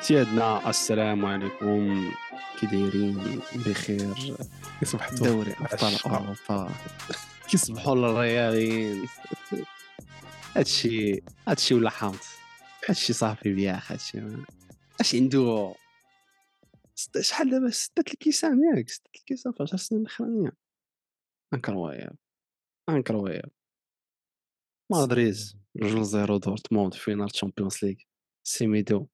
سيادنا السلام عليكم، كي دايرين؟ بخير؟ يصبحوا دوري ابطال اوروبا كيصبحوا للرياضيين. هادشي ولا حامض، هادشي صافي بياخ، اش عنده شحال دابا سدات الكيسان، ياك سدات الكيسان في 10 سنين الاخرانيه. انكروياب مدريد 2-0 دورتموند فينال تشامبيونز ليغ سيميدو.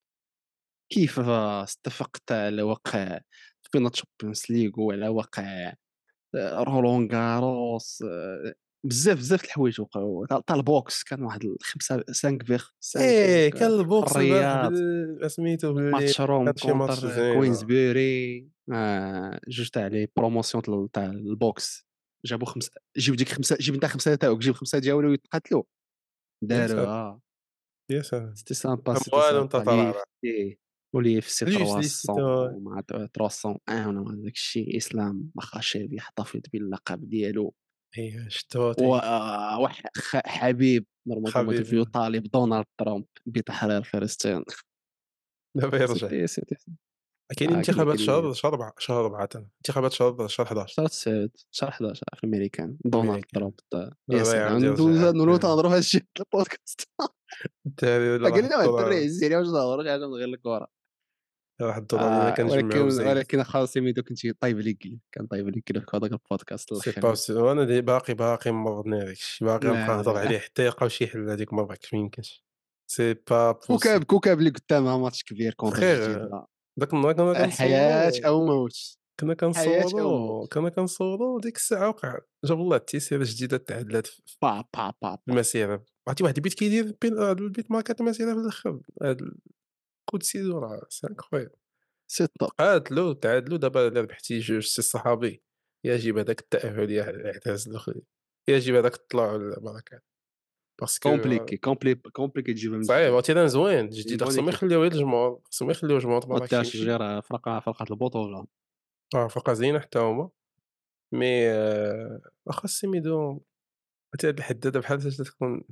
كيف اتفقت على وقع فينال تشامبيونز ليغ وعلى وقع رولون غاروس، بزاف د الحوايج وقعوا. تاع البوكس كان واحد الخمسه 5 فيغ 5 كان في البوكس البارح الرياض. سميتو باللي ماتش روم كان شي ماتش كونتر زين. كوينزبيري، جوج تاع لي بروموسيون تاع البوكس. جابوا خمسه، جيب ديك خمسه، جيب انت خمسه تاعك، جيب خمسه ديالو يتقاتلوا. يا سلام داروها يا سلام سيتي سامبا، سيتي والو انت سامبا لي طالع في ولي في سي ليش ليش 300 مع 301 ولا داك الشيء. اسلام مخاشيف يحتفظ باللقب ديالو. هي شتوتي وواحد حبيب نورمالمون حبيب يطالب دونالد ترامب بتحرير فلسطين. دابا يرجع. سيتي كاينين قال لك انتخابات شهر 4 انتخابات شهر 11 شهر 9 شهر 11 في الامريكان. دونالد امريكا ترامب يا دابا سلام، يعاود يرجع ندوزو تنهضروا في هذا الشيء في البودكاست. الدراري ولا قال راح لنا واحد الدري الدولار هز عليا واش ظهر حاجه من غير الكره. راح الدولار اللي كنجمعو زايد ولكن خلاص يميدو كنت طيب ليك، كان طيب ليك في هذاك البودكاست سي الاخير. با وانا باقي مرضني هذاك الشيء باقي غنبقى لا نهضر لا، عليه حتى يلقاو شي حل هذيك ما يمكنش سي با بوسيبل كوكاب اللي قدامها ماتش كبير كونتر فخير. الجزيره. داك النهار كنا حياة كنصورو او موت، حياة او موت. ديك الساعة وقع جاب الله التيسيرة جديدة تعدلات في با با با با. المسيرة، عرفتي واحد البيت كيدير هاد البيت ماركات المسيرة في الآخر هاد الكود سيزو راه سي انكرويبل. سي توب. تعادلوا دابا إلا ربحتي جوج سي الصحابي يا جيب هذاك التأهل يا الاعتزال الأخرى يا جيب هذاك الطلوع ولا البركات باسكو كومبليكي تجيبها من صعيب. جديد. عرفتي راه زوين جديد بونيكي خصهم يخليو الجمهور ما تبارك دارش يمشي. غير فرقة البطولة. فرقة زينة حتى هما مي واخا سيميدو حتى هاد الحدادة بحال فاش تكون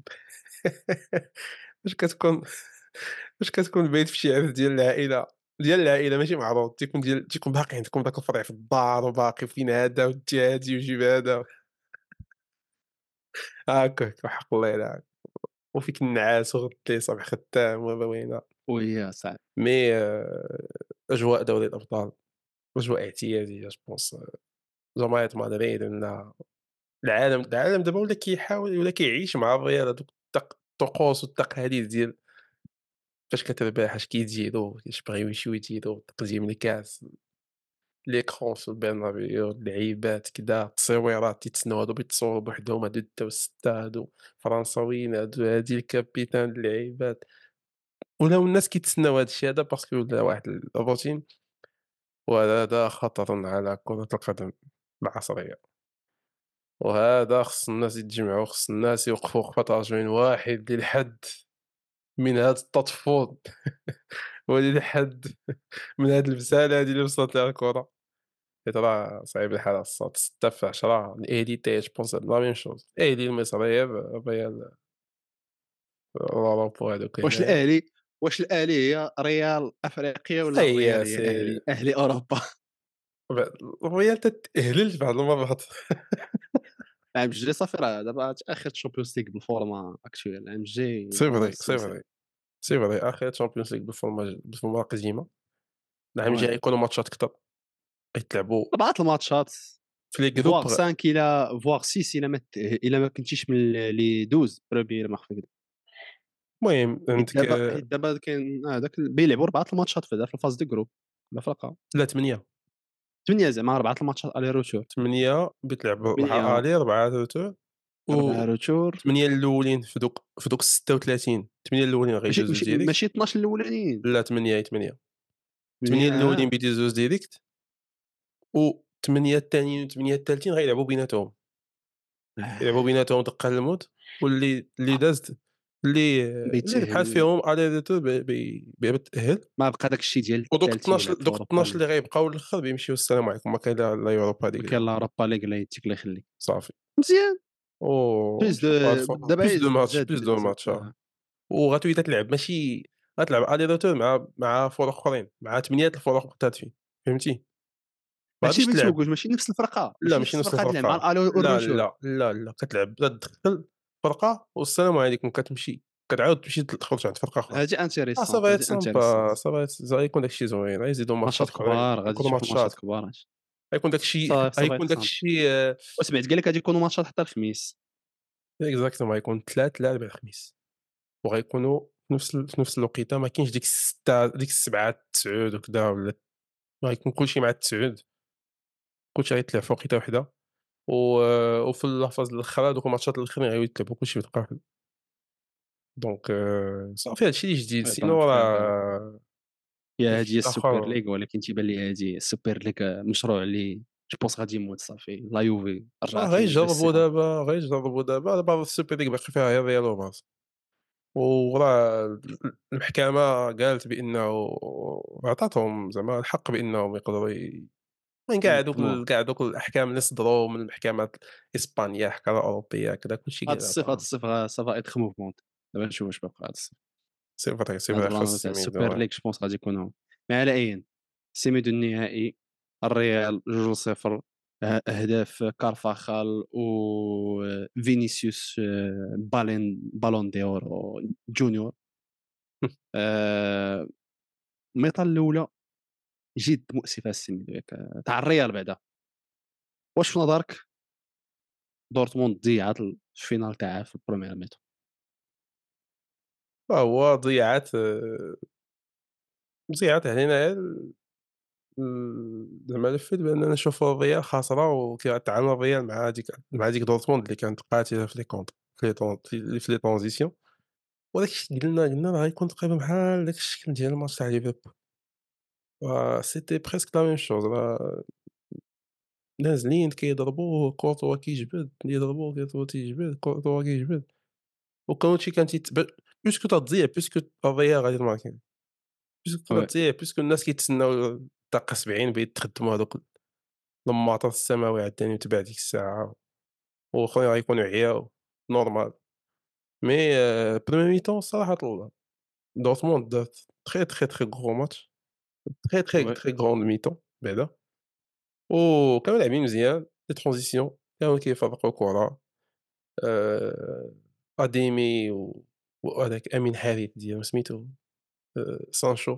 فاش كتكون فاش كتكون بايت في شي عرس ديال العائلة ماشي معروض تيكون باقي عندكم داك الفرع في الدار وباقي فين هذا ودي هادي وجيب هذا هاكاك وحق الله يلعن وفيك النعاس وغدي صباح خدام وبوينة. وهي صعب. مي أجواء دوري الأبطال أجواء اعتيادية جوبونس جماهير مدريد ولا العالم دابا ولا كيعيش مع الريال هادوك الطقوس والتقاليد ديال فاش كتربح اش كيديروا كيش بغاو يمشيو يديروا تقديم الكاس ليكرون في البرنابيو اللعيبات كدا التصويرات تيتسناو هادو بيتصوروا بوحدهم هادو داو الستة هادو فرنساويين هادي الكابيتان اللعيبات ولاو الناس كيتسناو هادشي هذا باسكو ولا واحد الروتين وهذا خطر على كرة القدم العصرية. وهذا خص الناس يتجمعوا خص الناس يوقفوا وقفة رجل واحد للحد من هذا التطفل وللحد من هاد البسالة هادي اللي وصلت لها الكرة. حيت راه صعيب الحال الصوت 6 في 10 الإيديتي جو بونس لا ميم شوز إيدي المصرية الريال أوروبا هادوك واش هنايا الاهلي واش الاهلي هي ريال افريقيا ولا الريال هي هي سي اهلي اوروبا؟ الريال تتأهلش بعض المرات. العام الجاي صافي، راه دابا اخر تشامبيونز ليغ بالفورما اكتويل. العام الجاي سي يبداو فري سي السلسله. فري سي فري آخر تشامبيونز ليغ بالفورما قديمة. العام وي الجاي يكونوا ماتشات كتر يتلعبوا 4 الماتشات، في لي فواغ جروب. 5 الى فواغ 6 الى ما كنتيش من لي 12 بروميير ما خفيك. المهم عندك حيت دابا كاين هذاك بيلعبوا 4 الماتشات في الفاز دو جروب. لا فرقه لا 8 8 زعما 4 الماتشات الي روتور. 8 بيتلعبوا 4 8 الي 4 روتور 4 و روتور. 8 الأولين في دوك 36 8 الأولين ماشي غيدوزو ماشي ديريكت. ماشي 12 الاولانيين. لا 8 الأولين بيدوزو ديريكت و8 التانيين و8 التالتين غيلعبوا بيناتهم يلعبوا بيناتهم دقة الموت واللي دازت اللي ربحات بيتأهل. فيهم الي روتور بيتأهل ما بقى داك الشيء ديال ودوك الثالث 12 يلعب في اوروبا ليغ. اللي غيبقاو للآخر بيمشيو السلام عليكم ما كاين لا يوروبا ما ليغ كاين لا اوروبا ليغ لا يديك الله يخليك. صافي. مزيان. أوه بليز دو شوف هاد دابا بلوس دو ماتش زاد بلوس دو ماتش وغتولي تلعب ماشي غتلعب aller retour مع فرق أخرين، مع 8 الفرق محترفين، فهمتي؟ ما ماشي غاديش بنت تلعب. سوق ماشي نفس الفرقة، لا ماشي ماشي نفس نفس الفرقة تلعب مع الفرقة، الألو لا، والرجوع. لا، لا، لا، كتلعب تدخل فرقة والسلام عليكم كتمشي، كتعاود تمشي تخرج عند فرقة أخرى. هادي ça انتيريسونت، va être هادي sympa، انتيريسونت. ça va être غيكون داك الشي زوين، غيزيدوا ماتشات ماتشات أخرين، كبار، غادي غيكونوا تشوف ماتشات ماتشات، كبار هادشي. غيكون داك الشي صافي غيكون داك سامبل. الشي وسمعت قال لك غادي يكونوا ماتشات حتى الخميس. exactement غيكون الثلاث، الأربعاء، الخميس، وغيكونوا في نفس الوقيتة، ما كاينش ديك ال6 ديك ال7 9 وكذا ولا، غيكون كلشي مع ال9، كلشي غيتلعب في وقيتة وحدة. و وفي اللحظات الأخرى دوك الماتشات الآخرين غيتلعبوا كلشي في دقة واحدة. دونك صافي هاد الشي اللي جديد، وي سينو دونك راه يا داك هادي هي الشي السوبر الآخر. ليغ، ولكن تيبان لي هادي السوبر ليغ مشروع اللي جو بونس غادي يموت صافي. لا يوفي رجعت غيجربوا للثقة. دابا، دابا السوبر ليغ باقي فيها غير ريال وبارسا، وراه المحكمة قالت بأنه عطاتهم زعما الحق بأنهم يقدروا المهم ينظموها. كاع دوك الأحكام اللي صدروا من المحكمات الإسبانية، الحكام الأوروبية كذا كلشي هاد قال الصيف، هاد الصيف سافا ايتخ موفمونت. دابا نشوف واش باقي هاد الصيف. سي هاد فري البلان خاص تاع سيميدو السوبر وي. ليغ جو بونس غادي يكون هو. ما على أيا، سيميدو النهائي، الريال 2-0. أهداف كارفاخال وفينيسيوس، بالون دور جونيور. آه، الميطا الأولى جد مؤسفة السيميدو ياك تاع الريال بعدا. واش في نظرك دورتموند ضيعت الفينال تاعها في البروميير ميطون؟ هو ضيعت علينا زعما لو فيت بأننا نشوفوا الريال خاسرة وكيتعامل الريال مع ديك دورتموند اللي كانت قاتلة في لي كونتر في لي طون في لي ترانزيسيون، وداك الشيء قلنا راه غيكون تقريبا بحال داك الشكل ديال الماتش تاع ليفربول، سيتي بريسك لا ميم شوز، راه نازلين كيضربوا كورتوا كيجبد، يضربوا كورتوا تيجبد، كورتوا كيجبد، وكونتي كان بويسكو تضيع، بويسكو الريال غادي تماركي، بويسكو وي تضيع، بويسكو الناس كيتسناو الدقة 70 باش يتخدموا هادوك الماطور السماوي عاوتاني وتباع ديك الساعة، والآخرين غيكونوا عياو نورمال. مي premier mi-temps الصراحة دورتموند دارت très très très gros match، très très وي très grande mi-temps بعدا، وكانوا لاعبين مزيان لي transitions كانوا كيفرقوا كرة. أديمي وهذاك أمين حارث ديال سميتو سانشو،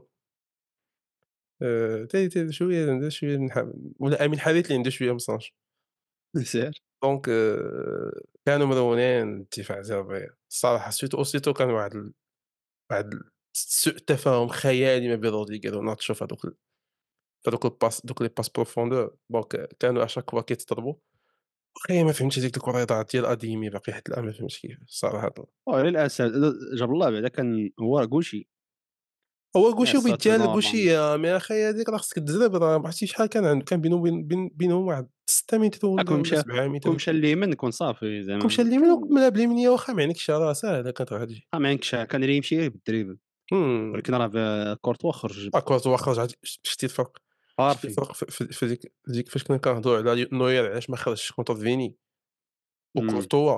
تا شوية عنده شوية ولا أمين حارث اللي عنده شوية من سانشو. سير. دونك كانوا مرونين الدفاع ديال الريال الصراحة، سيرتو كان واحد سوء تفاهم خيالي ما بين روديغر وناتشو في هادوك لي باس بروفوندور، دونك كانوا اشاك فوا كيتضربوا. أخي ما فهمتش هذيك الكرة ضاعت ديال أديمي باقي حتى الآن ما فهمتش كيفاش الصراحة. للأسف جاب الله بعدا كان هو راه كلشي. هو يا غوشي ساتر وبيتجا نورمالمون. لغوشية، مي أخي هذيك راه خصك تزرب، راه ما عرفتي شحال كان بينه بينهم واحد 6 متر كون ولا مشى 7 متر كون ولا مشى شي. اليمين كون صافي كون مشى زعما اليمين وقبلها باليمينية واخا ما عينكش راه ساهلة كانت غتجي. ما عندكش كان راه يمشي غير بالدريبل. إمم. ولكن راه كورتوا خرج كورتوا خرج عاد شتي الفرق، بارفي. في ديك فاش كنا كنهضروا على نوير علاش ما خرجش كونتر فيني إمم. وكورتوا.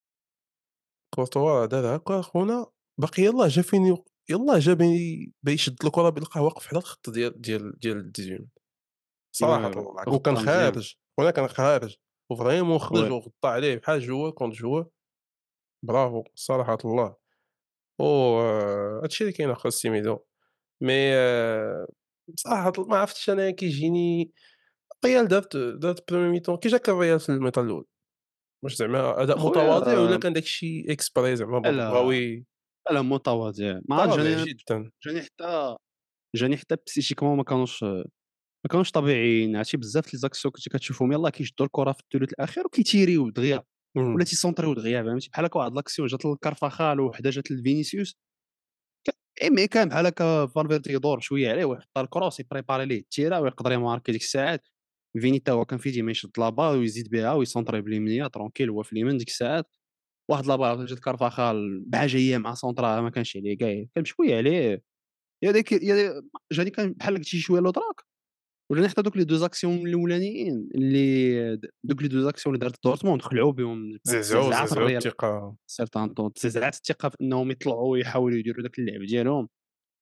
كورتوا دار هاكا خونا باقي يلاه جا فين يلاه جا بيشد الكرة بيلقاه واقف على الخط ديال ال18 صراحة وي الله، وكان وغطا مزيان. خارج، خونا كان خارج وفريمون خرج وي وغطى عليه بحال جوار كونتر جوار. برافو صراحة الله. و هادشي اللي كاين اخا سيميدو. مي بصراحة ما عرفتش أنا كيجيني الريال دارت بروميير ميطون كي جاك الريال في الميطا الأول، واش زعما أداء أخويا متواضع والّا كان داك الشي إكسبري زعما بغاو لا، لا متواضع، ما عرفت متواضع جاني جدًا. جاني حتى جاني حتى بسيشيكمون ما كانوش طبيعيين. عرفتي بزاف لي زاكسيون كنتي كتشوفهم يلاه كيشدوا الكرة في الثلث الأخير وكيتيريو دغيا، إمم. ولا تيسونطريو دغيا فهمتي. بحال هكا واحد لاكسيون جات لكارفاخال ووحده جات لفينيسيوس، مي كان بحال هكا فالفيردي يدور شويه عليه ويحط الكروس يبريباري ليه التيره ويقدر يماركي ديك الساعات. فيني تا هو كان في ديما يشد لابا ويزيد بها ويسونطري باليمنيه ترونكيل هو في اليمين ديك الساعات. واحد لابا عاوتاني جات كارفاخال مع جايه مع سونطرا ما كانش عليه كاع، كان بشويه عليه. يا جاني كان بحال قلتي شويه لو دراك. وجاني حتى دوك لي دوز اكسيون الاولانيين اللي دوك لي دوز اكسيون اللي دارت دورتموند خلعوا بهم تزعزعات زعزعوا الريال. الثقة. سيرتان طون تزعزعت الثقه في انهم يطلعوا ويحاولوا يديروا داك اللعب ديالهم.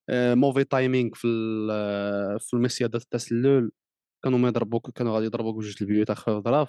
mauvais timing في المصيدة التسلل، كانوا غادي يضربوك بجوج البيوت أخا ظراف.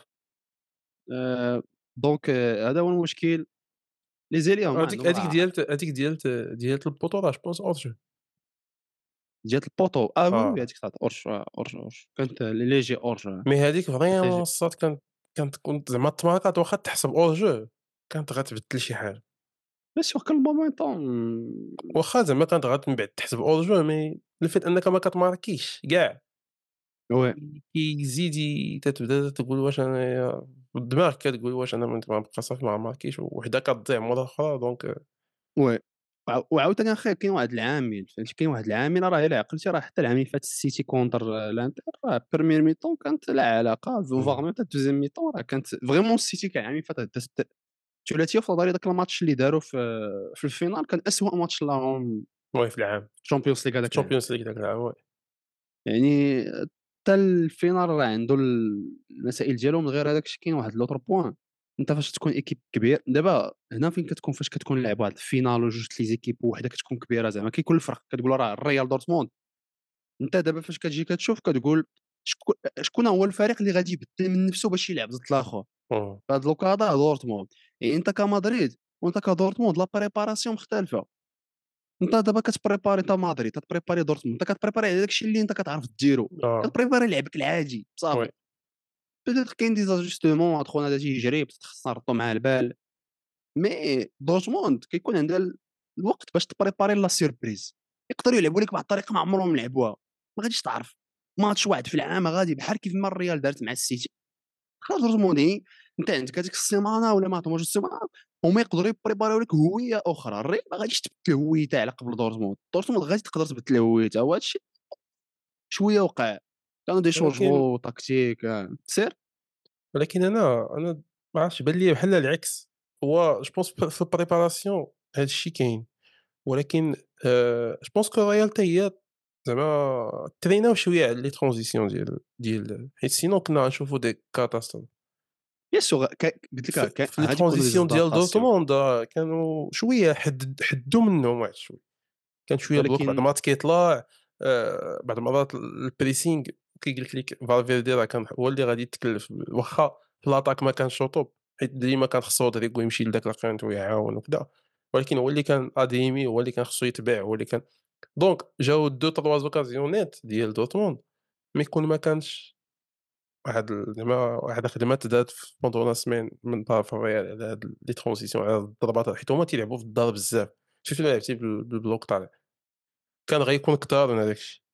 آآ دونك هذا هو المشكل. لي زيليون ما هذيك عندهم هذيك راه ديالة البوطو راه جو بونس hors jeu. ديال البوطو. وي، وي آه، هذيك تاع أورج، أورج، أورج كانت léger أورج مي هذيك كانت فريمون léger. الصاد كنت زعما التماركات واخا تحسب hors jeu كانت غتبدل شي حاجة، Mais sur quel momentum. واخا زعما كانت من بعد تحسب hors jeu مي le fait أنك ما كتماركيش كاع ouais. كيزيد تتبدا تقول واش أنايا الدماغ كتقول واش أنا ما نبقى صافي ما ماركيش وحده كتضيع مورا الأخرى دونك Ouais. وعاوتاني أخاي كاين واحد العامل فهمتي، كاين واحد العامل راه إلا عقلتي راه حتى العام اللي فات السيتي كونتر الانتر راه premier mi-temps كانت لا علاقة voire إمم، même حتى deuxième mi-temps راه كانت فريمون السيتي كان العام اللي فات دازت ثلاثية في نظري. داك الماتش اللي داروا في الفينال كان أسوأ ماتش لهم وي في العام، Champions League في هذاك العام. الChampions League داك العام وي، يعني حتى الفينال راه عنده المسائل ديالو. من غير هذاك الشيء كاين واحد لوطر بوين. أنت فاش تكون إيكيب كبير دابا هنا فين كتكون فاش كتكون لاعب واحد الفينال وجوج لي زيكيب وحده كتكون كبيرة زعما كيكون الفرق كتقول راه الريال دورتموند. أنت دابا فاش كتجي كتشوف كتقول شكون هو الفريق اللي غادي يبدل من نفسه باش يلعب ضد الآخر إمم، في هاد الوكاضا دورتموند. يعني أنت كمدريد وأنت كدورتموند لا بريباراسيون مختلفة. أنت دابا كتبريباري أنت مدريد كتبريباري دورتموند أنت كتبريباري على داك الشيء اللي أنت كتعرف ديرو. آه، كتبريباري لعبك العادي وي، صافي. peut-être كاين دي زاجوستمون هاد خونا هذا تيجري خصنا نردو معاه البال. مي دورتموند كيكون عندها الوقت باش تبريباري لا سيربريز. يقدروا يلعبوا لك بواحد الطريقة ما عمرهم لعبوها. ما غاديش تعرف. ماتش واحد في العام غادي بحال كيف ما الريال دارت مع السيتي. خلاص دورتموند أنت عندك هذيك السيمانة ولا ما عرفتش جوج السيمانات هما يقدروا يبريباريو لك هوية أخرى. الريال ما غاديش تبدل هويتها على قبل دورتموند. دورتموند غادي تقدر تبدل هويتها وهذا الشيء شوية وقع. كانوا ولكن ديشونجمون تكتيك سير. أنا ما عرفتش بان ليا بحال العكس، هو جو بونس في الpreparation هاد الشي كاين، ولكن جو بونس كو الريال حتى هي زعما تريناو شوية على les transitions ديال حيت سينون كنا غنشوفو دي catastrophe. بيان سور قلت لك في les غادي يكونوا دي transitions ديال زادابتاسيون. دورتموند كانوا شوية حدّوا منهم واحد شوية. كان شويه البلوك بعد ولكن الماتش كيطلع بعض المرات الpressing كيقول لك فالفيردي راه كان هو اللي غادي يتكلف واخا في لاطاك ما كانش شوطوب حيت ديما كان خصو رودريغو يمشي لذاك لاكانت ويعاون وكذا، ولكن هو اللي كان اديمي هو اللي كان خصو يتباع هو اللي كان دونك جاو 2 3 زوكازيونيت ديال دورتموند مي كون ما كانش زعما واحد الخدمات دات بوندون لا سيمين من طرف الريال على هاد لي ترونزيسيون على الضربات حيت هما تيلعبوا في الدار بزاف، شفتي إلا لعبتي بالبلوك طالع. كان غيكون كتار من هذاك الشيء.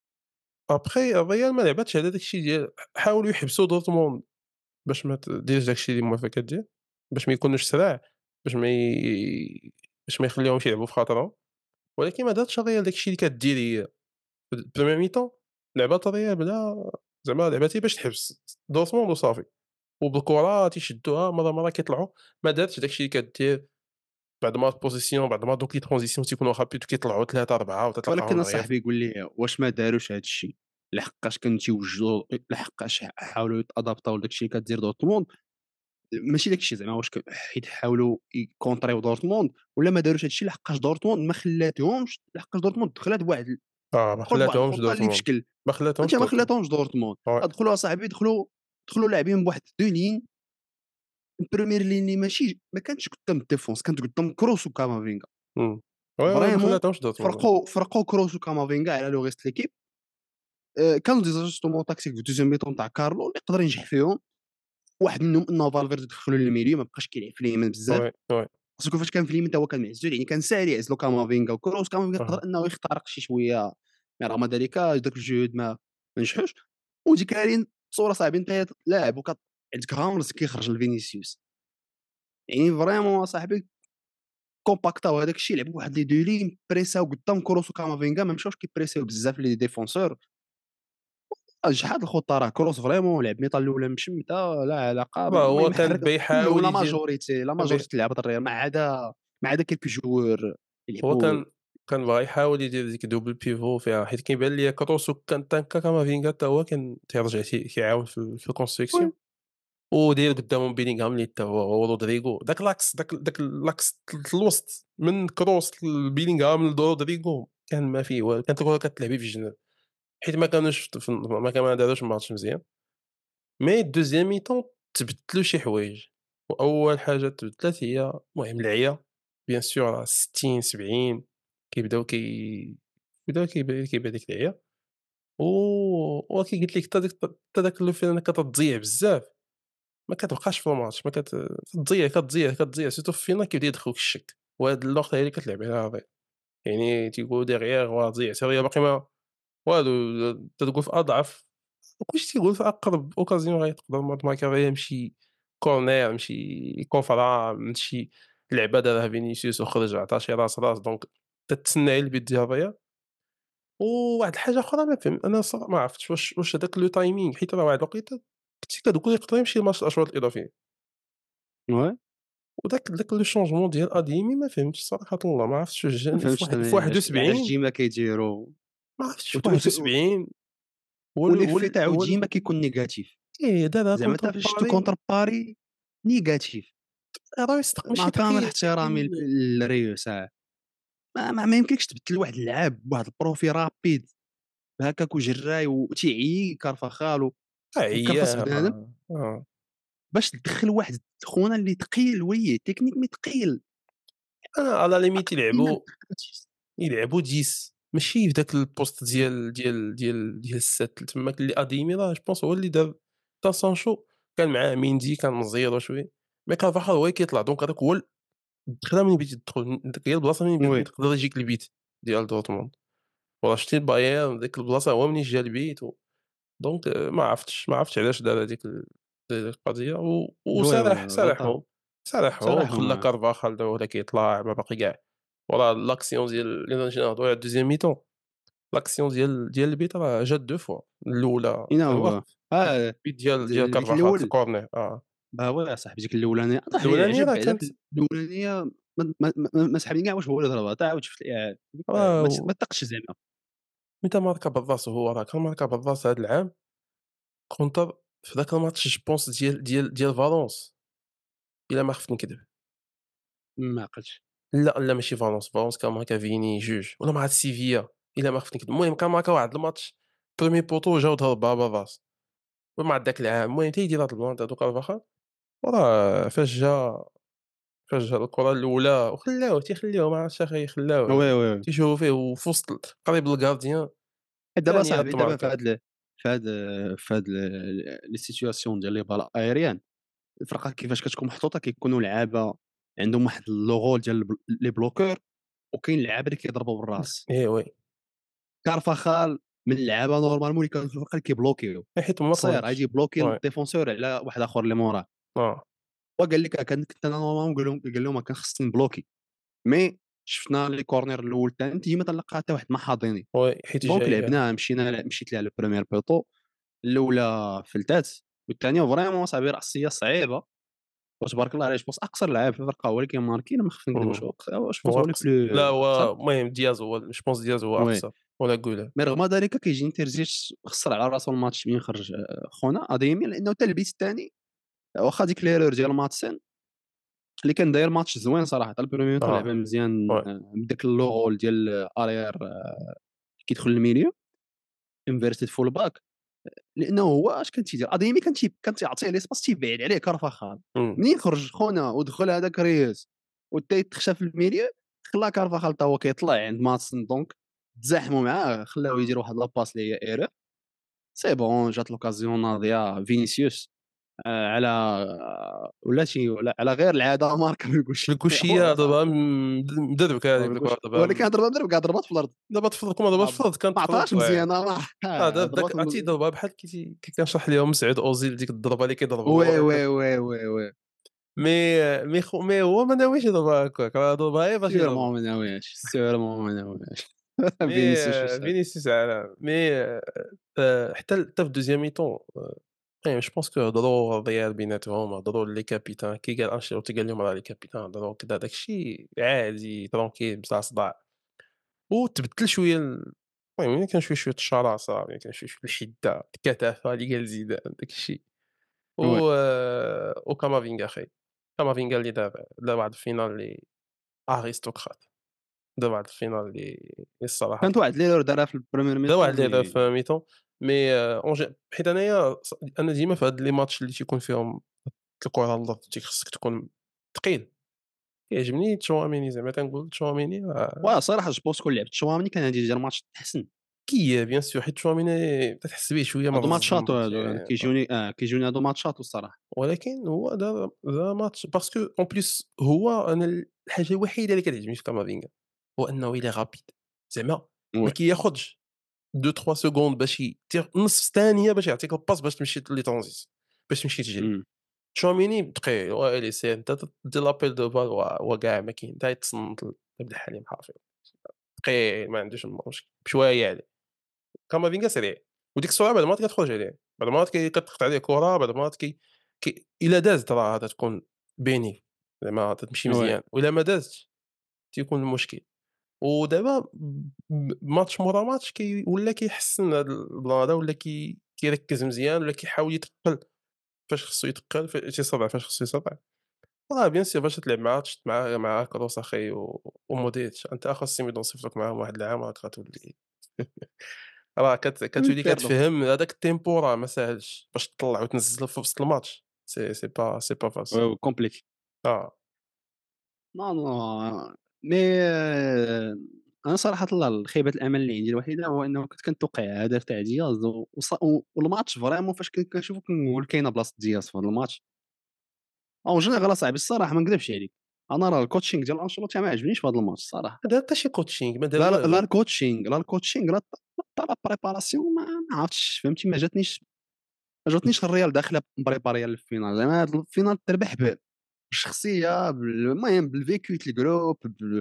ابخي الريال ما لعباتش على داك الشيء ديال حاولوا يحبسوا دورتموند باش ما ديرش داك الشيء اللي هما فيها كدير، باش ما يكونوش صراع، باش ما ي... باش ما يخليهمش يلعبوا في خاطرهم، ولكن ما دارتش الريال داك الشيء اللي كدير هي. في البريمير ميطون لعبات الريال بلا زعما لعباتي باش تحبس دورتموند وصافي، وبالكرة تيشدوها مرة كيطلعوا، ما دارتش داك الشيء اللي كدير بعد ما البوزيسيون بعد ما دوك لي ترونزيسيون تيكونوا واخا بيتو كيطلعوا 3 4 ولكن وتتلقاهم دغيا. اصاحبي قول لي واش ما داروش هذا الشيء لحقاش كانوا تيوجدوا لحقاش حاولوا يتادابطاو لداك الشيء اللي كدير دورتموند. ماشي داك الشيء زعما واش حيت حاولوا يكونطريو دورتموند ولا ما داروش هذا الشيء لحقاش دورتموند ما خلاتهمش لحقاش دورتموند دخلت بواحد ما دخل بواحد خلاتهمش الخطه اللي دورتموند، بشكل. ما خلاتهمش فهمتي ما دورتموند. خلاتهمش دورتموند. Ouais. دخلوا اصاحبي دخلوا لاعبين بواحد دو لين. البريمير لين اللي ماشي ما كانتش قدام الديفونس كانت قدام كروس وكامافينغا. إمم. ما فريمون خلاتهمش دورتموند. فرقوا كروس وكامافينغا على لو ريست ليكيب. كانوا دي زاجستومون تاكتيك في الدوزيام ميطون تاع كارلو اللي يقدر ينجح فيهم. واحد منهم انه فالفيردي دخلوا للميليو ما بقاش كيلعب في اليمين بزاف. Ouais. باسكو فاش كان في اليمين حتى هو كان معزول يعني كان ساهل يعزلو كامافينغا وكروس. كامافينغا أها. يقدر انه يخترق شي شويه مي رغم ذلك داك الجهد ما نجحوش. ودي كاين صوره صاحبي انت لاعب عندك هامرز كيخرج لفينيسيوس. يعني فريمون صاحبي كومباكتاو هذاك الشيء لعبوا واحد لي دو لين بريساو قدام كروس وكامافينغا ما مشاوش كيبريساو بزاف لي ديفونسور. شحال الخطه راه كروس فريمون لعب الميطه الاولى مشمته لا علاقه. هو المهم كان حرك كلهم بيحاول يدير لا بي ماجوريتي لعبت الريال ما عدا كيلكو جوور هو يلعبوا. كان بغا يحاول يدير ديك double pivot فيها حيت كيبان ليا كروس وكان تانكا كامافينغا حتى هو كان تيرجع كيعاون في الconstruction وي وداير قدامهم بيلينغهام اللي حتى هو ورودريغو داك لاكس داك اللاكس الوسط من كروس لبيلينغهام لرودريغو كان ما فيه والو، كانت الكورة كتلعبي في الجناب، حيت ما كانوش ما داروش الماتش مزيان. مي الدوزيام ميطون تبدلوا شي حوايج، وأول حاجة تبدلات هي المهم العيا، بيان سور راه 60 70 كيبداو كيبداو كيبان ديك العيا، و وكي قلت لك حتى داك لو فين أنك كتضيع بزاف، ما كتبقاش في الماتش، ما كتضيع سيرتو في الفينال كيبدا يدخلك الشك، وهاد اللقطة هي اللي كتلعب عليها الريال، يعني تيقولوا ديغيير ضيعتها وهي باقي ما والو، تتقول في أضعف، كلشي تيقول في أقرب أوكازيون غيقدر ماركا فيها من شي كورنير، من شي كونفرا، من شي لعبة دارها فينيسيوس وخرج عطا شي راس دونك تتسنى غير البيت ديال الريال. وواحد الحاجة أخرى أنا ما عرفتش واش هذاك لو تايمينغ، حيت راه واحد الوقيته كنتِ كتقول يقدر يمشي الماتش الأشواط الإضافيين، Ouais. داك لو شونجمون ديال أديمي ما فهمتش صراحة الله، ما عرفتش واش ما جاني في فهمتش واحد في أنا علاش 71، ديما كيديروا ما عرفتش في وت وت 71 هو ال هو والإفيه ال تاعو هو ال ديما كيكون نيجاتيف، دارها زعما كونتر أنت فاش شفتو باري، كونتر باري نيجاتيف. راه يصدق مع ماشي كامل ثقيل احترامي لريوس ما يمكنكش تبدل واحد اللاعب بواحد البروفيل رابيد هكاك وجراي وتيعيي كارفاخال وكرفص عيّاه بنادم باش تدخّل واحد خونا اللي ثقيل وي تكنيك مي ثقيل، على la limite أقلينا يلعبوا 10 ماشي في داك البوست ديال السات تماك اللي أديمي راه جو بونس هو اللي دار حتى سانشو كان معاه ميندي كان مزير وشوي، مي كارفاخال هو اللي كيطلع دونك هذاك هو الدخله من بغيتي تدخل، ديك هي البلاصة من وي يقدر يجيك البيت ديال دورتموند، وراه شتي البايرن ديك البلاصة هو منين جا البيت دونك ما عرفتش علاش دار هذيك القضية وي غلطة سارحهم، سارحهم صراحة خلّى كارفاخال دابا ولا كيطلع ما باقي كاع، وراه لاكسيون ديال اللي نجي نهضروا على الدوزيام ميتون، لاكسيون ديال البيت راه جات 2 فوا، الأولى أين كان هو واقف البيت ديال البيت كارفاخال في الأول الكورنر وي أصاحبي ديك الأولانية صاحبي الأولانية العجب راه بعدا كانت في الأولانية ما سحبني كاع واش هو اللي ضربها حتى عاود شفت الإعادة ديك راه ما تثقش زعما متى ماركا بالراس هو راه كان ماركا بالراس هاد العام كونتر في ذاك الماتش جو بونس ديال فالونس إلا ما خفت نكذب. ما عقلتش لأ، لا ماشي فالنسيا، فالنسيا كان معاكا فيني جوج والّا مع سيفيا إلا ما خفتني المهم كان معاكا واحد الماتش بروميي بوطو جا وضربها بالراس، ومع داك العام المهم حتى يدير هاد البلان هادو كارفاخال، وراه فاش جا الكرة الأولى تيخليوه ما عرفتش أخاي خلاوه وي وي تيشوفوا فيه وفي وسط قريب للغارديان دابا ثانية صاحبي دابا تماركا. في هاد لي سيتوياسيون ديال لي بال aériennes الفرقة كيفاش كتكون محطوطة كيكونوا لعابة عندهم واحد اللوغو ديال لي بلوكور وكاين اللعابة اللي كيضربوا بالراس، وي كارفاخال من اللعابة نورمالمون اللي كانوا في الفرقة اللي كيبلوكيو، حيت ما قصير طولش. غادي يبلوكي وي الديفونسور على واحد آخر اللي موراه، آه، هو قال لك كنت أنا نورمالمون قال لهم كان خصني نبلوكي، مي شفنا لي كورنير الأول الثاني أنت ديما تلقى حتى واحد ما حاضيني، وي حيت دونك جاي لعبناها مشيت ليها لو بروميير بوطو الأولى فلتات والثانية فريمون صاحبي رأسية صعيبة وتبارك الله عليه جو بونس أقصر لاعب في الفرقة هو اللي كيماركي إلا ما خفت نكذب واش إمم، هو جو بونس هو هو لو لا بلو أقصر هو المهم دياز هو جو بونس دياز هو وي، أقصر ولا Güler. مي رغم ذلك كيجيني تيرزيت خسر على راسو الماتش منين خرج خونا أديمي لأنه حتى البيت الثاني واخا ديك ليرور ديال ماتسين اللي كان داير ماتش زوين صراحة حتى البروميي ميطون آه، لعبها مزيان وي بداك اللوغول ديال أريير كيدخل للميليو انفيرتيد فول باك لأنه هو اش كان تيدير أديمي كان تيعطيه ليسباس تيبعد عليه كارفاخال إمم. منين خرج خونا ودخل هذاك ريس وتا يتخشى في الميليو خلا كارفاخال تا هو كيطلع عند ماتسون دونك تزاحموا معاه خلاوه يدير واحد لاباس اللي هي ايرور سي بون جات لوكازيون ناضيه فينيسيوس على ولاتي على غير العاده ماركا ما يقولش الكوشية دابا مدربكة ما هذيك بيقولش الكرة دابا ولكن ضربة ضربات في الارض دابا تفرض كون ضربات ما في الأرض كانت ما تفرض عطاهاش مزيانه ما دار ضربات داك عرفتي ضربها بحال كي كنشرح لهم مسعود أوزيل ديك الضربة اللي وي كيضربوا وي وي وي وي مي هو ما ناويش يضربها هكاك راه ضربها غير باش يضربها سيرمون ما ناوياش سيرمون ما ناوياش مي فينيسيوس فينيسيوس عالم حتى في دوزيام ميطون المهم جو بونس كو هضروا الريال بيناتهم هضروا لي كابيتان كي قال انشيلوتي قال لهم راه لي كابيتان هضروا كذا داك الشيء عادي ترونكيل بلا صداع وتبدل شويه المهم يعني كان شويه الشراسه يعني كان شويه الحده الكثافه اللي قال زيدان داك الشيء وي وكامافينغا خاي كامافينغا اللي دار واحد الفينال اللي ارستقراط دار واحد الفينال اللي الصراحة كانت واحد l'erreur دارها في الpremier دار mi-temps واحد اللي دار مي في ميتون مي اون جي حيت انايا انا ديما في هاد لي ماتش اللي تيكون فيهم الكرة اللور خصك تكون ثقيل، كيعجبني تشواميني زعما كنقول تشواميني صراحة جو بونس كون لعبت تشاوميني كان غادي يدير ماتش أحسن. بيان سور حيت تشواميني تتحس به شوية هادو مرزّم ماتشاتو هادو مزيان كيجوني هادو ماتشاتو الصراحة. ولكن هو دار ماتش باسكو اون بليس هو أنا الحاجة الوحيدة اللي كتعجبني في كامافينغا هو أنه il est rapide زعما ما Ouais. كياخدش 2، 3 سكوند باش يدير نصف ثانية باش يعطيك الباس باش تمشي لي ترانزيسيون باش تمشي تجري. إمم. تشواميني ثقيل ويلي أنت دير لابيل دو بال وكاع ما كاين حتى يتصنت عبد الحليم حافظ، ثقيل ما عندوش مشكل بشوية عليه. كامافينغا سريع، وديك السرعة بعض المرات كتخرج عليه، بعض المرات كتقطع عليه كرة، بعض المرات إلا دازت راه تتكون بيني زعما تتمشي Ouais. مزيان، وإلا ما دازتش تيكون المشكل. ودابا ماتش مورا ماتش ولا كيحسّن هاد البلان هذا ولا كيركّز مزيان ولا كيحاول يتقّل فاش خصو يتقّل تيصبع فاش خصو يصبع. بيان سور فاش تلعب معاه تشط مع كروس أخاي ومودريتش، أنت خاصني نوصف لك معاهم واحد العام راك غتولي راه كتولي نفيرلو. كتفهم هذاك التيمبو راه ما ساهلش باش تطلّع وتنزّل في وسط الماتش سي با فاسيل. Ouais compliqué. آه، Non non مي أنا صراحةً خيبة الأمل اللي عندي الوحيدة هو أنه كنت كنتوقع هدف تاع دياز والماتش فريمون فاش كنت كنشوفو كنقول كاينة بلاصة دياز في هذا الماتش. أون جينيرال أصاحبي الصراحة ما نكذبش عليك، أنا راه الكوتشينغ ديال أنشيلوتي ما عجبنيش في هذا الماتش الصراحة. ما دار حتى شي coaching ما دار لا والو. الكوتشينغ لا البريباراسيون ما عرفتش فهمتي ما جاتنيش الريال داخلة مبريباريا للفينال، زعما هاد الفينال تربح بالشخصية المهم بالvécu د الجروب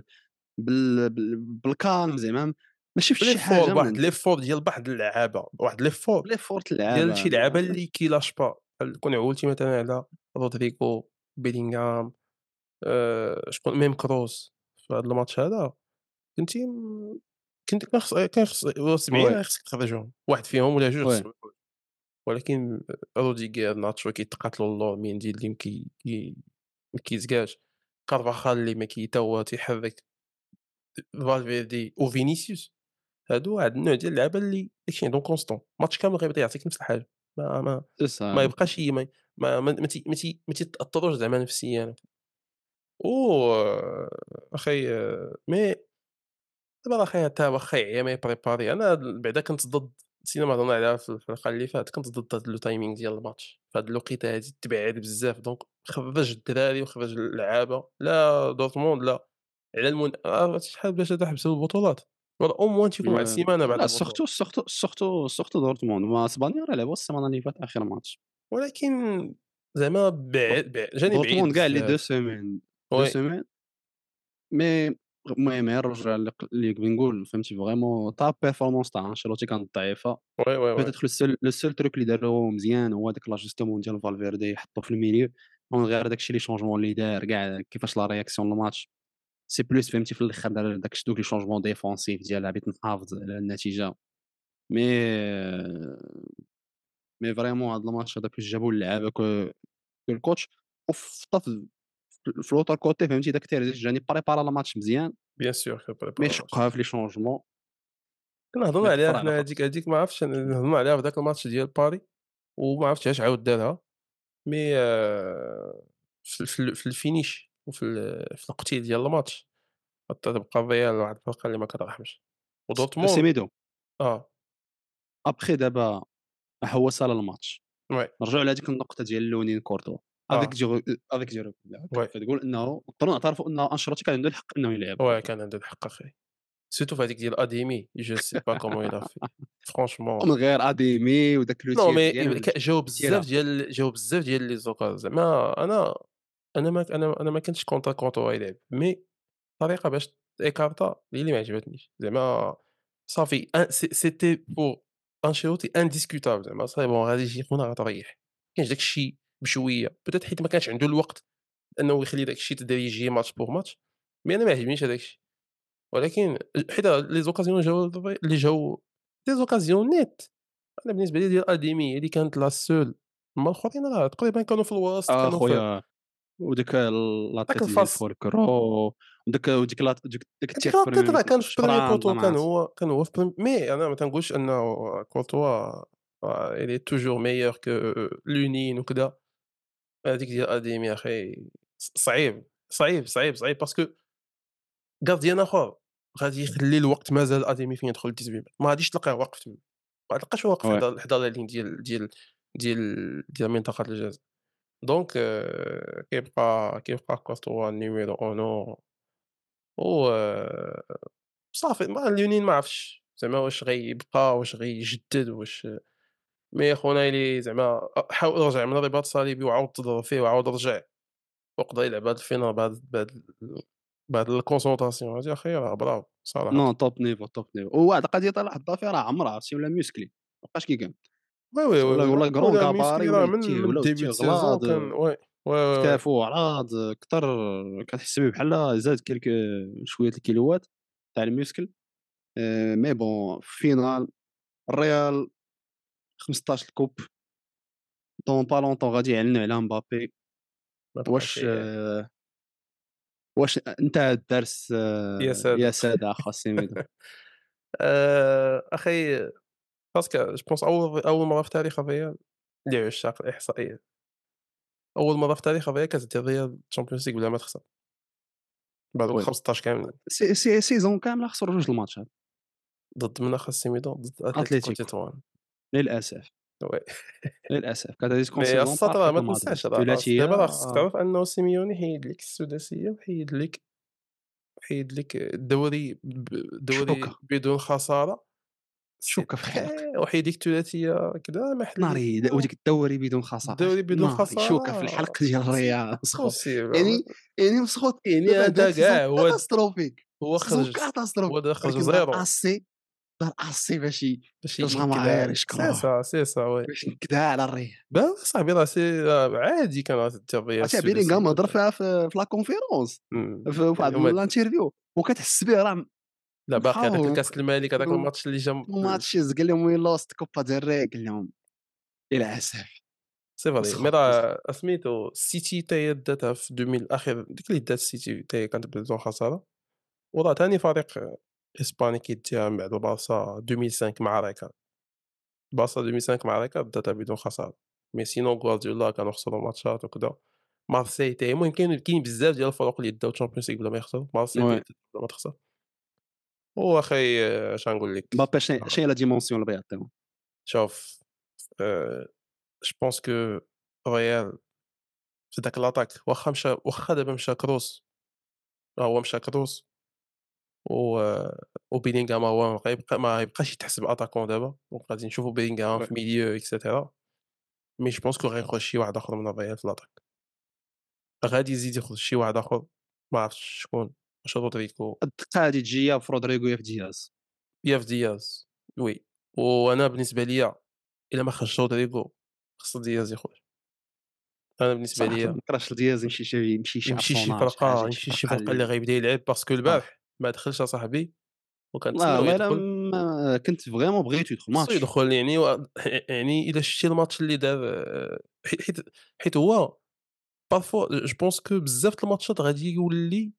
بالcalm زعما ما شفتش شي بليفور حاجة بواحد من ليفور ديال بعض اللعابة، واحد ليفور l'effort د ديال اللعابة شي لعابة ما اللي كيلاش با بحال كون عولتي مثلًا على رودريغو، بيلينغهام، شكون ميم كروس في هاد الماتش هذا كنتي كنت كان خص هو 70 ouais راه خصك تخرجهم، واحد فيهم ولا جوج ouais خصهم يخرجوا، ولكن روديغير، ناتشو كيتقاتلوا اللور، ميندي اللي ما كيزقاش، كارفاخال اللي ما كي تا هو تيحرك، فالفيردي وفينيسيوس. هادو واحد النوع ديال اللعابة اللي داكشي عندهم constant الماتش كامل غيبدا يعطيك نفس الحاجة، ما ما c'est ما ça. يبقاش ي ما تيتأثروش زعما نفسيًا. و أخي مي دابا أخي حتى واخا يعيا ما يبريباري أنا بعدا كنت ضد نسينا ما هضرنا عليها في الحلقة اللي فاتت، كنت ضد هاد le timing ديال الماتش، في هاد الوقيتة هادي تبعد بزاف دونك خرّج الدراري وخرّج اللعابة، لا دورتموند لا على شحال باش هادا حبسوا البطولات، ولا au moins تيكون واحد Ouais. السيمانة بعد لأ البطولة. surtout دورتموند مع إسبانيول راه لعبوا السيمانة اللي فاتت آخر ماتش. ولكن زعما د جاني بعيد دورتموند كاع les 2 بزاف. semaines 2 وي، semaines مي المهم غير نرجع اللي كنت نقول فهمتي فريمون بيرفورمانس تاع أنشيلوتي كانت ضعيفة. وي. peut-être le seul truc اللي دارو مزيان هو داك لاجوستمون ديال فالفيردي حطّو في الميليو من غير داك الشي لي شونجمون اللي دار كاع كيفاش لا رياكسيون للماتش سي بلوس فهمتي في الاخر دار دوك لي شونجمون ديفونسيف ديال بغيت نحافظ على النتيجة مي مي فريمون هاد الماتش هذا فاش جابوا اللعابة الكوتش حتى في l'autre كوتي فهمتي داك تيرزيش جاني بريبارا الماتش مزيان بيان سور مي كنبريبارا الماتش. شقها في لي شونجمون كنا هضرنا مي عليها طفّر على حنا خاطر هذيك ما عرفتش أنا هضرنا عليها في داك الماتش ديال باري، وما عرفتش علاش عاود دارها، مي في الfinish في التقتيل ديال الماتش حتى تبقى الريال واحد الفرقة اللي ما كترحمش، ودورتموند سيميدو آه، ابخي دابا حوس على الماتش وي، نرجعوا لهاديك النقطة ديال لونين كورتوا آه، افيك دي ريغول وي، كتقول انه نقدروا نعترفوا ان انشيلوتي كان عنده الحق انه يلعب وي كورتوا كان عنده الحق أخي، سيرتو في هذيك ديال أديمي je sais pas comment il a fait franchement. ومن غير اديمي وداك نو لوتيير مي ديالو جاو التيرا بزاف جاو بزاف ديال لي زوكاز زعما أنا ما كنتش كونطا كورتوا يلعب، مي الطريقة باش إيكارتا هي اللي ما عجبتنيش، زعما صافي سيتي بور أنشيلوتي indiscutable زعما صافي بون غادي يجي خونا غتريح، ما كاينش داك الشي بشوية، peut-être حيت ما كانش عنده الوقت أنه يخلي داك الشي تدريجي ماتش بور ماتش، مي أنا ما عجبنيش هذاك الشي، ولكن حيت لي زوكازيون دي زوكازيون نيت. أنا بالنسبة لي ديال أديمي هي اللي كانت لا سول، أما الآخرين راه تقريبا كانوا في الوسط كانوا في اخويا وديك داك لاطيت ديال الفاس فولكرو وديك ديك هذيك التير في لقطة البريمير راه ميطون كان في البريمير شفران كوطو ظلمات. كان هو في مي أنا ما تنقولش أنه كورتوا il est toujours meilleur que لونين وكذا، هذيك ديال أديمي أخي صعيب، صعيب باسكو غارديان آخر غادي يخلي الوقت مازال أديمي فين يدخل التسبيبة، ما غاديش تلقاه واقف تما، ما غاتلقاش واقف وي. حدا لا لين ديال منطقة الجزاء، دونك كيبقى كورتوا الnuméro 1 و صافي ما ليونين ما عرفتش زعما واش غيبقى واش غيجدد واش مي خونا زعما حاول رجع من الرباط الصليبي وعاود تضرب فيه وعاود رجع وقضى يلعب هاد الفينال بهاد الكونسونطاسيون هادي أخي راه برافو صراحة. نو توب نيفو، توب نيفو. وواحد القضية طلع حطها فيه راه عمرها عرفتي ولا موسكلي، ما بقاش كي كان. وي ولا كرون ولا كاباري ميسكلي ولا راه يتيه من ولا الديبي يتيه د السيزون غلاض، كان وي. كتافو عراض كتر، كتحس به بحال زاد شوية الكيلوات تاع الموسكل. مي بون في الفينال الريال 15 الكوب دون با لونتون غادي يعلنوا على مبابي. ما بقاش واش انتهى الدرس يا يا سادة. سادة أخا سيميدو. أخي باسكو جو بونس أول مرة في تاريخ الريال لعشاق الإحصائيات، أول مرة في تاريخ الريال كتدي الريال الشامبيونز ليغ بلا ما تخسر بعد وي 15 كاملين. سيزون كاملة خسروا جوج الماتشات. ضد من أخا السيميدون ضد أتلتيكو أتلتيكو تطوان. للأسف. وي. للأسف كانت غادي تكون مي سيزون السطر بارفيت ما لمدريد، تنساش راه ثلاثية. دابا راه خصك تعرف أنه سيميوني حيد لك السداسية وحيد لك الدوري شوكة، بدون خسارة سي شوكة في الحلق. تري وحيد لك الثلاثية كذا محلية. ناري وديك الدوري بدون خسارة الدوري بدون ناري شوكة في خسارة الحلق ديال سي الريال مسخوط. بوسيبل. يعني مسخوط. يعني دابا أنت هاد سيزون كاع كاتاستروفيك، هو سيزون خرج كاتاستروفيك. هو خرج ولكن دار زيرو اسي، دار اسي باش باش الجماهير يكدا يشكروه، سي سا وي. باش يكدا على الريال. صاحبي راه عادي كان راه تربية عرفتي بيلينغهام السداسية هضر وكاع. فيها في لا كونفيرونس، في واحد هُما الانترفيو، وكتحس به راه لا باقي هذاك بقاو الكاس الملك هذاك الماتش اللي جا ماتشيز قال لهم وي لوست كوبا ديل ري، قال لهم للاسف سي فري مي مسخوط مسخوط. راه سميتو السيتي حتى هي داتها في 2000 الأخير ديك اللي دات السيتي حتى هي كانت بدون خسارة، وراه تاني فريق إسباني كيديها من بعد البارسا 2005 مع ريكارد، البارسا 2005 مع ريكارد داتها بدون خسارة، مي سينون غوارديولا كانوا خسروا ماتشات وكذا، مارسيل حتى هي المهم كاين بزاف ديال الفرق اللي داو الشامبيونز ليغ بلا ما يخسروا، مارسيل حتى هي وي دات بلا ما تخسر، وأخي اش غنقول لك مبابي شنو هي لا ديمونسيون اللي بغا يعطيهم؟ شوف آآ جو بونس كو ريال في داك لاطاك واخا دابا مشى كروس، هو مشى كروس و وبيلينغهام هو ما غيبقاش يتحسب اتاكون دابا، دونك غادي نشوفو بيلينغهام وي في ميليو إكسيتيرا، مي جو بونس كو غيخرج شي واحد آخر من الريال في لاطاك، غادي يزيد يخرج شي واحد آخر ما عرفتش شكون، واش رودريغو الدقة غادي تجي يا في رودريغو يا في دياز. يا في دياز، وي، وأنا بالنسبة ليا إلا ما خرجش رودريغو خص دياز يخرج، أنا بالنسبة صراحة ليا ما نكرهش دياز يمشي شي يمشي شي ارسنال شي حاجة فرقة يمشي يمشي شي فرقة فرقة اللي اللي غيبدا يلعب باسكو اه. البارح ما دخلش أصاحبي لا وكنتسناو والله الا يدخل. كنت فريمون بغيتو يدخل خصو ماتش. يدخل يعني يعني إلا شتي الماتش اللي دار حيت هو parfois جو بونس كو بزاف د الماتشات غادي يولي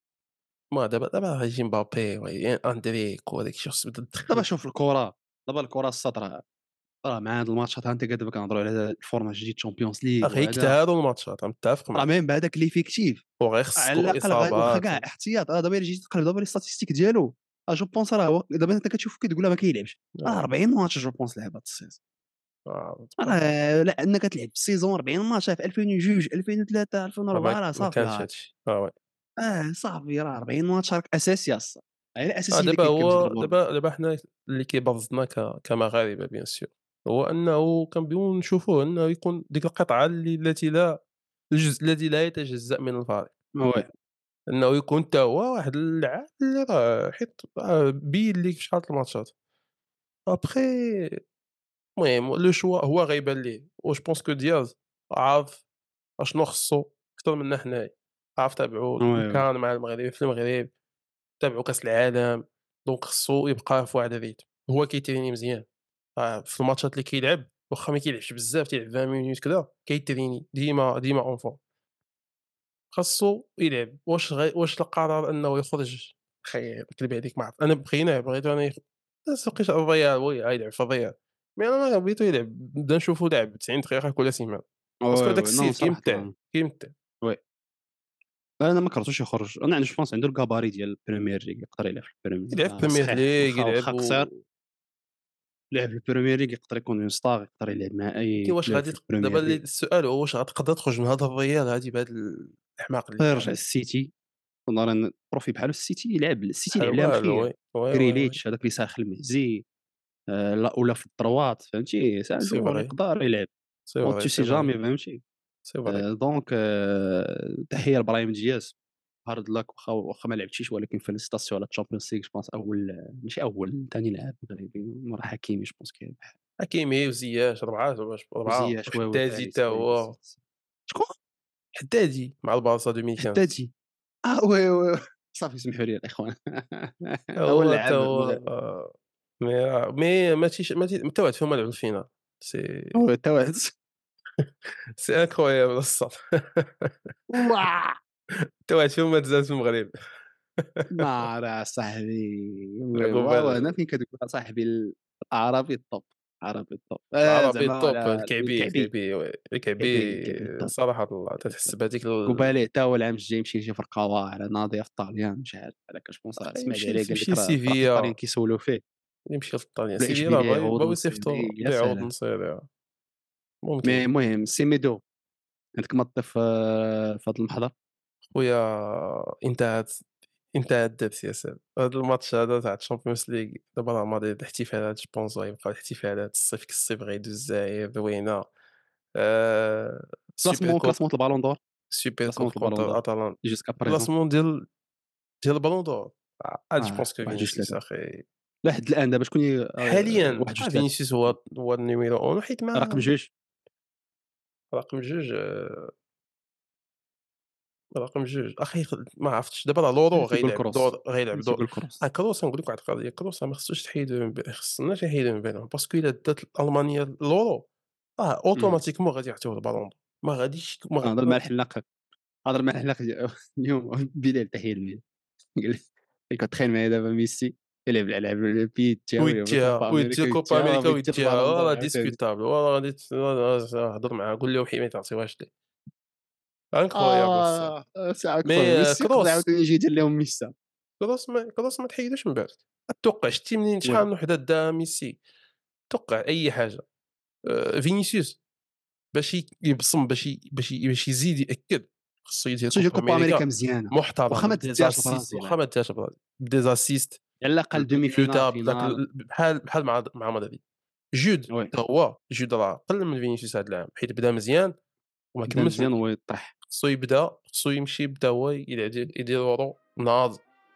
دابا غيجي مبابي أندريك وهذاك الشيء خصو يبدا دابا تدخل. شوف الكرة، دابا الكرة الصاد راه مع هاد الماتشات ها انت دابا كنهضروا على الفورمات الجديد تشامبيونز ليغ وهذا، غيجتهدوا الماتشات متفق راه معاك ميم بهذاك ليفيكتيف على وغيخصكوا الاقل واخا إصابات كاع احتياط. راه دابا الا جيتي تقلب دابا لي ستاتيستيك ديالو، جو بونس راه دابا انت كتشوف كتقول لا ما كيلعبش، راه آه، 40 ماتش جو بونس لعب هاد السيزون. تبارك راه لا انك تلعب في السيزون 40 ماتش في 2002 2003 الله ما 2004 راه ما صافي كانش هذا الشيء وي. صافي راه 40 ماتش راك اساسي الصا، هي الاساسيه اللي دابا كيبكى في هو الفورم. دابا حنا اللي كيبرزنا كمغاربة bien sûr هو أنه كنبغيو نشوفوه أنه يكون ديك القطعة الجزء الذي لا يتجزأ من الفريق، وي أنه يكون حتى هو واحد اللعاب اللي راه حيت بين ليك في شحال د الماتشات، ابخي المهم لو شوا هو غيبان ليه جو بونس كو دياز عارف أشنو خصو أكتر منا حنايا، عارف تابعو وي وي كان مع المغرب في المغرب، تابعو كاس العالم، دونك خصو يبقى في واحد الريتم، هو كيتريني مزيان، في الماتشات اللي كيلعب واخا ما كيلعبش بزاف تيلعب 20 مينوت كذا كيتريني ديما اون فورم. خاصو يلعب. واش القرار أنه يخرج خير نكذب عليك ما عرفت. أنا بغيتو أنا بس لقيت الريال وي غيلعب في الريال، مي أنا بغيتو يلعب نبدا نشوفو لاعب 90 دقيقة كل سيمانة، باسكو وي، هذاك وي، نو السيف صراحةً كيمتع، كيمتع. وي. أنا ما كرهتوش يخرج، أنا جو بونس عنده الكاباري ديال البريمير ليغ يقدر يلعب في البريمير يلعب في البريمير صحيح ليغ واخا يلعب قصير، و لعب في البريمير ليغ يقدر يكون اون ستار، يقدر يلعب مع ولكن أي واش كلوب غادي في دابا البريمير ليغ. السؤال هو واش غتقدر تخرج من هذا الريال هادي بهذا الإحماق اللي يرجع دار؟ للسيتي ونهار بروفي بحالو السيتي يلعب، السيتي بحال لعب ليها والو مخير، وي، وي، وي، وي. غريليتش هذاك اللي ساخ المهزي لا ولا في الدروات فهمتي، سي ان سي جوور فري، يقدر يلعب سي اون فري، تو سي سي فري، جامي فهمتي. سي فري. دونك تحية لإبراهيم دياز هارد لاك واخا ما لعبتيش، ولكن فيليسيتاسيون على الشامبيونز ليغ جو بونس أول ماشي أول ثاني لاعب مغربي مورا حكيمي جو بونس كيربح حكيمي وزياش 4 باش 4 وزياش وحدادي وفارس حتى هو. شكون؟ حدادي مع البارسا 2015 حدادي وي وي صافي سمحوا لي الإخوان هو حتى اللاعب هو المغربي مي ماشي حتى واحد فيهم ما لعب الفينال. سي هو تا واحد سي انكرويابل الصاد. واه حتى واحد فيهم ما تزاد في المغرب. ما راه صاحبي لعبوا هنا فين كتقول صاحبي الأعرابي الطوب، العربي الطوب العربي زعما التوب على الكعبي الكعبي، الكعبي وي الكعبي الكعبي. الكعبي الطوب. صراحة الله تتحس بهذيك كوبالي حتى هو العام الجاي يمشي شي فرقة واعرة ناضية في الطاليان مش عارف على كاش واخا سمعت يمشي عليه قال يمشي لك راه فرق الطاليان لسيفيا، كيسولوا فيه يمشي للطاليان ولا سيفيا راه اشبيليه بغا يعوض بغاو نصيري يصيفطوا يا يعوض سلام. نصيري. ممكن. مي المهم سيميدو عندك ما تضيف في هذا المحضر. خويا انتهت انتهت الدرس يا سيدي. هذا الماتش هذا تاع الشامبيونز ليغ دابا راه ماضي الاحتفالات جوبونس غيبقاو الاحتفالات الصيف كالصيف غيدوز الجزائر زوينة. سوبر كوب كلاسمون البالون دور، سوبر كوب كلاسمون البالون كونتر دور اتالان. جوسكا بريزون كلاسمون ديال البالون دور. جو بونس كو 1 2 فينيسيوس 3 اخي لحد الان دابا شكون حاليا. 1 2 3 فينيسيوس هو النيميرو 1 حيت رقم ما جوج رقم جوج. رقم جوج أخي ما عرفتش دابا راه لورو تيقول غيلعب كروس، دور غيلعب دور. تيقول كروس كروس نقول لك واحد القضية. كروس ما خصوش تحيدو من خصناش نحيدوه من بينهم باسكو إلا دات ألمانيا لورو اوتوماتيكمون غادي يعطيوه البالون دور. ما غاديش هذا مع الحلاق، هضر مع الحلاق اليوم بلال تحيه لبلال قال لي كنت تخيل معايا دابا ميسي يلعب الالعاب البيت تاعو يلعب ويديها الكوبا امريكا كوبا ويديها أمريكا ويدير ويديها البالون دور راه عاوتاني. ديسكوتابل غادي هضر معاه قول له وحي ما تعطيوهاش ليه. انكرويابل الصاد. ساعه كبر مي ميسي يقدر كروس عاوتاني يجي يدير لهم ميسا. كروس ما تحيدوش من بعد. اتوقع شتي منين شحال وي من وحدة دا ميسي. توقع أي حاجة. فينيسيوس باش يبصم باش يزيد يأكد خصو يدير خصو يجي كوبا كوبا امريكا أمريكا مزيانه واخا محترم ما بدي تديهاش زاسيست. البرازيل واخا عاد. ما داش البرازيل بدي زاسيست على الاقل دومي فينال بلوتاب داك فينال. بحال مع مدريد. جود وي حتى هو جود راه قل من فينيسيوس هذا العام حيت بدا مزيان وما بدا كملش مزيان مزيان. ويطيح. خصو يمشي يبدا هو يدير يورو ناض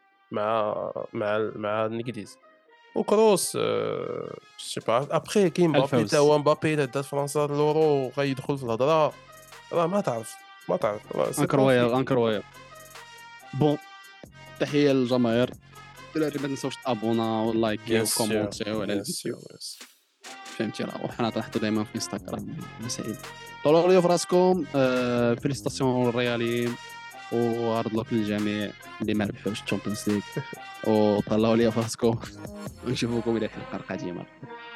مع الانجليز. وكروس سي با ابخي كاين مبابي حتى الفوز هو. مبابي إلا دات فرنسا اليورو غيدخل في الهضره. راه ما تعرف راه سي با انكرويابل في. انكرويابل. بون تحيه للجماهير، الدراري ما تنساوش تابونا بيان ولايكيو سور وكومونتيو على بيان سور الفيديو بيان سور. فهمتي، راه وحنا تحطوا دائما في انستغرام مسائل. طولوا لي في راسكم فيليستاسيون للرياليين وهارد لوك للجميع اللي ما ربحوش الشامبيونز ليغ، وطلعوا لي في راسكم ونشوفكم الى الحلقه القادمه.